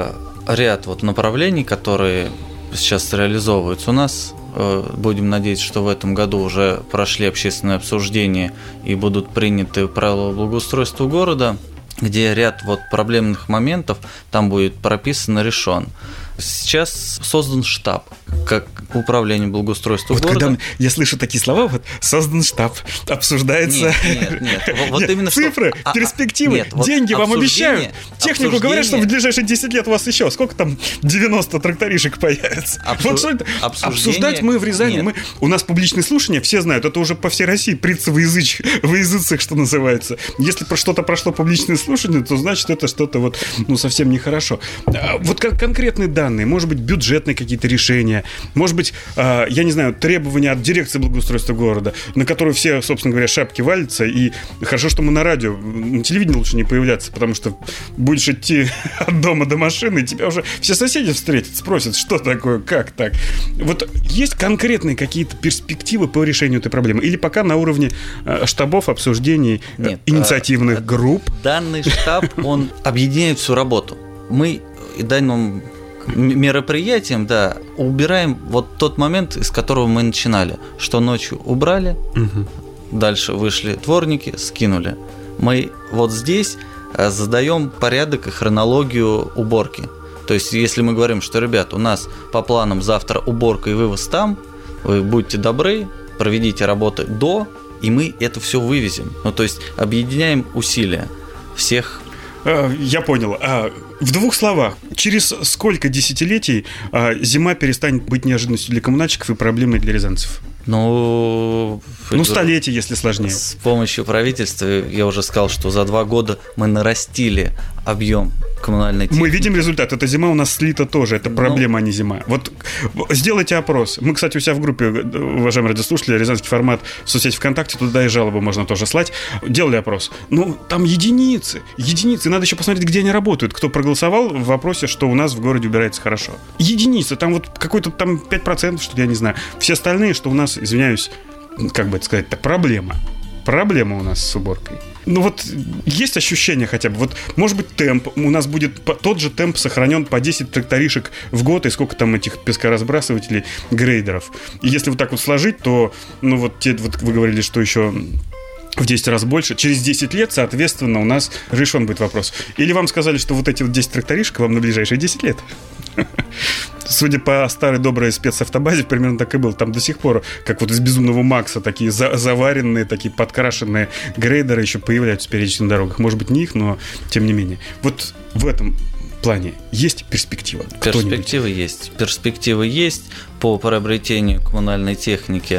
ряд вот направлений, которые сейчас реализовываются у нас. Будем надеяться, что в этом году уже прошли общественные обсуждения и будут приняты правила благоустройства города. где ряд вот проблемных моментов там будет прописан и решен. Сейчас создан штаб, как управление благоустройства города. Когда я слышу такие слова, вот создан штаб, обсуждается нет. Вот именно цифры, перспективы, деньги вам обещают. Технику говорят, что в ближайшие 10 лет у вас еще сколько там 90 тракторишек появится. Вот что это? Обсуждать мы в Рязани. У нас публичные слушания, все знают, это уже по всей России приц во языцах, что называется. Если что-то прошло публичные слушания, то значит это что-то вот совсем нехорошо. Вот конкретные данные, может быть, бюджетные какие-то решения, может быть, я не знаю, требования от дирекции благоустройства города, на которую все, собственно говоря, шапки валятся, и хорошо, что мы на радио, на телевидении лучше не появляться, потому что будешь идти от дома до машины, и тебя уже все соседи встретят, спросят, что такое, как так. Вот есть конкретные какие-то перспективы по решению этой проблемы? Или пока на уровне штабов, обсуждений, инициативных групп? Данный штаб, он объединяет всю работу. Мы данным мероприятием, убираем вот тот момент, из которого мы начинали, что ночью убрали, дальше вышли дворники, скинули. Мы вот здесь задаем порядок и хронологию уборки. То есть, если мы говорим, что, ребят, у нас по планам завтра уборка и вывоз там, вы будьте добры, проведите работы до, и мы это все вывезем. То есть, объединяем усилия всех. Я понял. В двух словах, через сколько десятилетий зима перестанет быть неожиданностью для коммунальщиков и проблемой для рязанцев? Столетие, если сложнее. С помощью правительства, я уже сказал, что за 2 года мы нарастили объем коммунальной техники. Мы видим результат. Эта зима у нас слита тоже. Это проблема, а не зима. Вот сделайте опрос. Мы, кстати, у себя в группе, уважаемые радиослушатели, Рязанский формат в соцсети ВКонтакте, туда и жалобы можно тоже слать. Делали опрос. Там единицы. Надо еще посмотреть, где они работают. Кто проголосовал в вопросе, что у нас в городе убирается хорошо. Единицы. Там вот какой-то там 5%, что я не знаю. Все остальные, что у нас, извиняюсь, как бы это сказать-то, проблема. Проблема у нас с уборкой. Есть ощущение хотя бы, может быть, темп, у нас будет тот же темп сохранен по 10 тракторишек в год, и сколько там этих пескоразбрасывателей, грейдеров. И если вот так вот сложить, то, вы говорили, что еще в 10 раз больше, через 10 лет, соответственно, у нас решен будет вопрос. Или вам сказали, что вот эти 10 тракторишек вам на ближайшие 10 лет? Судя по старой доброй спецавтобазе, примерно так и было. Там до сих пор, как вот из «Безумного Макса», такие заваренные, такие подкрашенные грейдеры еще появляются периодически на дорогах. Может быть, не их, но тем не менее. Вот в этом плане есть перспектива? Перспективы есть по приобретению коммунальной техники.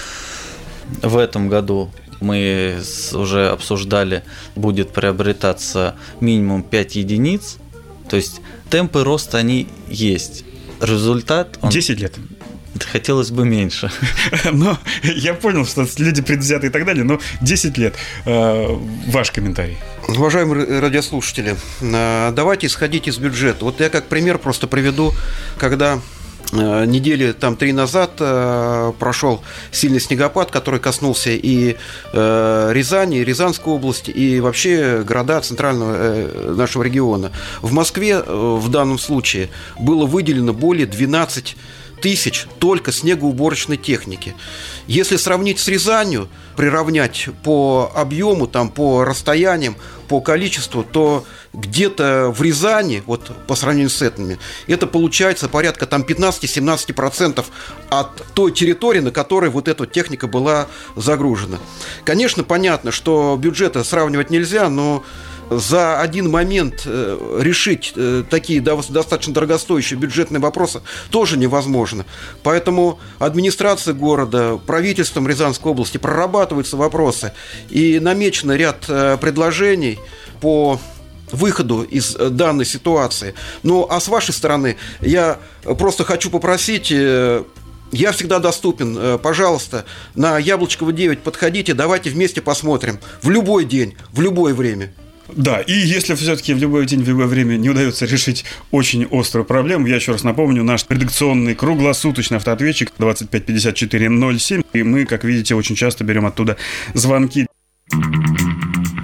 В этом году мы уже обсуждали, будет приобретаться минимум 5 единиц. То есть темпы роста, они есть. Результат... 10 лет. Хотелось бы меньше. Но я понял, что люди предвзяты и так далее, но 10 лет. Ваш комментарий. Уважаемые радиослушатели, давайте исходить из бюджета. Вот я как пример просто приведу, когда... недели 3 назад прошел сильный снегопад, который коснулся и Рязани, и Рязанской области, и вообще города центрального нашего региона. В Москве в данном случае было выделено более 12 тысяч только снегоуборочной техники. Если сравнить с Рязанью, приравнять по объему, по расстояниям, по количеству, то где-то в Рязани, по сравнению с этими, это получается порядка 15-17% от той территории, на которой эта техника была загружена. Конечно, понятно, что бюджеты сравнивать нельзя, но за один момент решить такие достаточно дорогостоящие бюджетные вопросы тоже невозможно. Поэтому администрация города, правительством Рязанской области прорабатываются вопросы, и намечен ряд предложений по выходу из данной ситуации. А с вашей стороны я просто хочу попросить... Я всегда доступен. Пожалуйста, на Яблочково 9 подходите, давайте вместе посмотрим. В любой день, в любое время. Да, и если все-таки в любой день, в любое время не удается решить очень острую проблему, я еще раз напомню, наш редакционный круглосуточный автоответчик 25 54 07, и мы, как видите, очень часто берем оттуда звонки.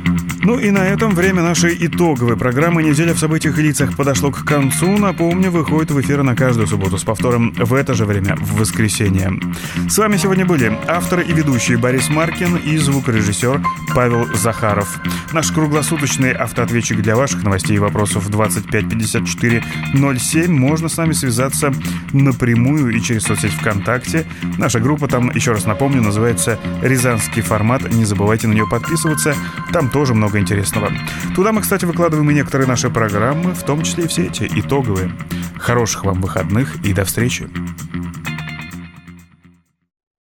Ну и на этом время нашей итоговой программы «Неделя в событиях и лицах» подошло к концу. Напомню, выходит в эфир на каждую субботу с повтором в это же время, в воскресенье. С вами сегодня были авторы и ведущие Борис Маркин и звукорежиссер Павел Захаров. Наш круглосуточный автоответчик для ваших новостей и вопросов 25 54 07. Можно с нами связаться напрямую и через соцсеть ВКонтакте. Наша группа там, еще раз напомню, называется «Рязанский формат». Не забывайте на нее подписываться. Там тоже много интересного. Туда мы, кстати, выкладываем и некоторые наши программы, в том числе и все эти итоговые. Хороших вам выходных и до встречи.